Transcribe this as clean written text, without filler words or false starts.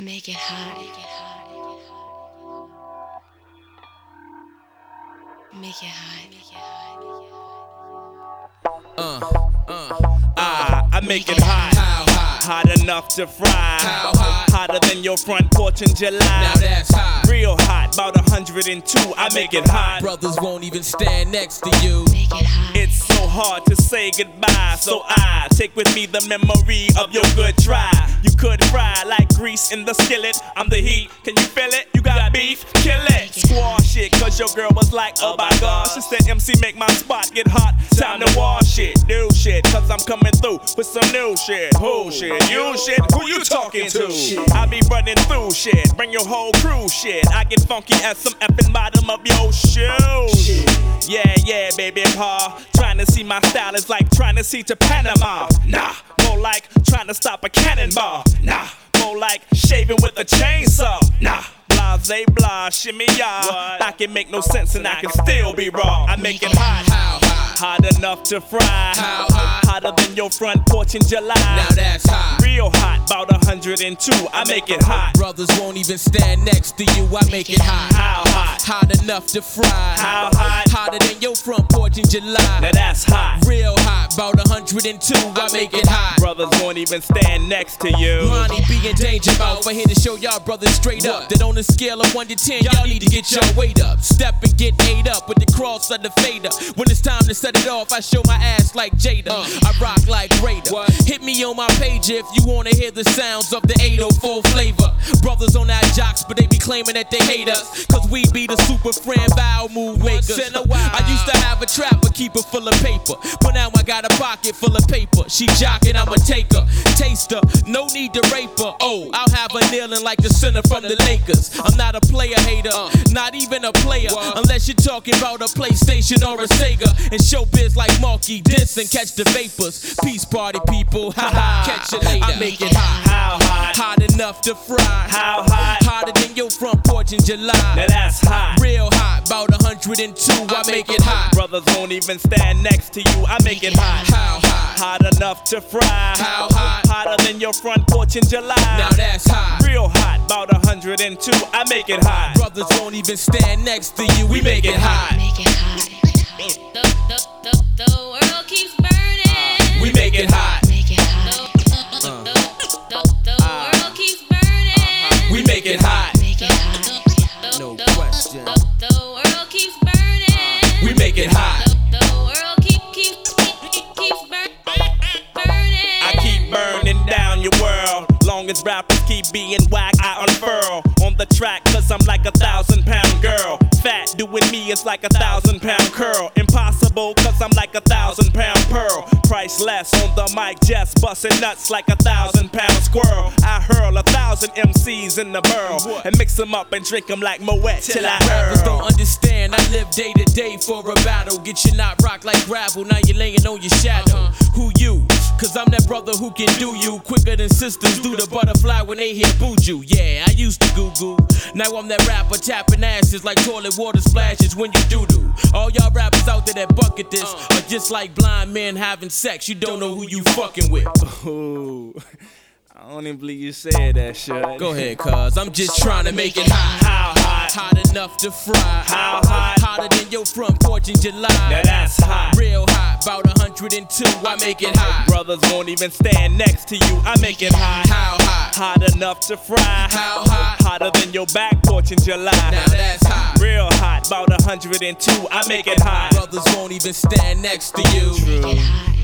Make it hot. Make it hot. I make it hot. Hot enough to fry. Hotter than your front porch in July. Now that's hot. Real hot, about 102. I make it hot. Brothers won't even stand next to you. Make it hot. It's so hard to say goodbye, so I take with me the memory of your good try. You could fry like grease in the skillet. I'm the heat, can you feel it? You got beef? Kill it. Squash it, cause your girl was like, oh my gosh. Instead MC make my spot get hot. Time to wash it, do shit, cause I'm coming through with some new shit. Who shit? You shit? Who you talking to? I be running through shit, bring your whole crew shit. I get funky as some effing bottom of your shoes. Yeah, baby pa. Trying to see my style is like trying to see to Panama. Nah, more like trying to stop a cannonball. Nah, more like shaving with a chainsaw. Nah, blase blah, shimmy ya. I can make no sense and I can still be wrong. I make it hot. How hot? Hot enough to fry. How hot? Hotter than your front porch in July. Now that's hot. Real hot, about 102. I make it hot. Brothers won't even stand next to you. I make it hot. How hot? Hot enough to fry. How hot? Hotter than your front porch in July. Now that's hot. Real hot, about 102. I make it hot. Brothers won't even stand next to you. Ronnie be in danger mouth. I here to show y'all brothers straight up that on a scale of 1 to 10, y'all need to get your weight up. Step and get ate up with the cross of the fader. When it's time to set it off, I show my ass like Jada. I rock like Raider. Hit me on my page if you wanna hear the sounds of the 804 flavor. Brothers on that jocks, but they be claiming that they hate us, cause we be the super friend bow move makers. I used to have a trap but keep it full of paper, but now I got a pocket full of paper. She jockin', I'ma take her. Taste her, no need to rape her. Oh, I'll have her kneeling like the center from the Lakers. I'm not a player hater, not even a player, unless you're talking about a PlayStation or a Sega. And showbiz like Marky Denson, catch the vapors. Peace party people, haha, catch it later. I make it hot. How hot? Hot enough to fry. How hot? Hotter than your front porch in July. Now that's hot. Real hot, about 102. I make it hot. Brothers won't even stand next to you. I make it hot. How hot? Hot enough to fry. How hot? Hotter than your front porch in July. Now that's hot. Real hot, about 102. I make it hot. Brothers won't even stand next to you. We make it hot. Make it hot. The world keeps burning. We make it hot. Make it hot. The world keeps burning. We make it hot. Make it hot. No question. The world keeps burning. We make it hot. The world keeps burning. I keep burning down your world. Long as rappers keep being whack, I unfurl on the track, cause I'm like 1,000-pound girl. Fat doing me is like 1,000-pound curl. Impossible, cause I'm like 1,000-pound pearl. Priceless on the mic, just busting nuts like 1,000-pound squirrel. I hurl 1,000 MCs in the burl and mix them up and drink them like Moet till I Rappers don't hurl. understand, I live day to day for a battle. Get your knot rock like gravel, now you're laying on your shadow. Who you? Cause I'm that brother who can do you quicker than sisters do the butterfly when they hear boo-joo. Yeah, I used to goo-goo. Now I'm that rapper tapping asses like toilet water splashes when you doo-doo. All y'all rappers out there that bucket this are just like blind men having sex. You don't know who you fucking with. Ooh, I don't even believe you said that shit. Go ahead, cuz I'm just trying to make it hot. How hot? Hot enough to fry. How hot? Hotter than your front porch in July. Now that's hot. Real hot, about 102. I make it hot. Brothers won't even stand next to you. I make it hot. How hot? Hot enough to fry. How hot? Hotter than your back porch in July. Now that's hot. Real hot, about 102. I make it hot. Brothers won't even stand next to you. Make it hot.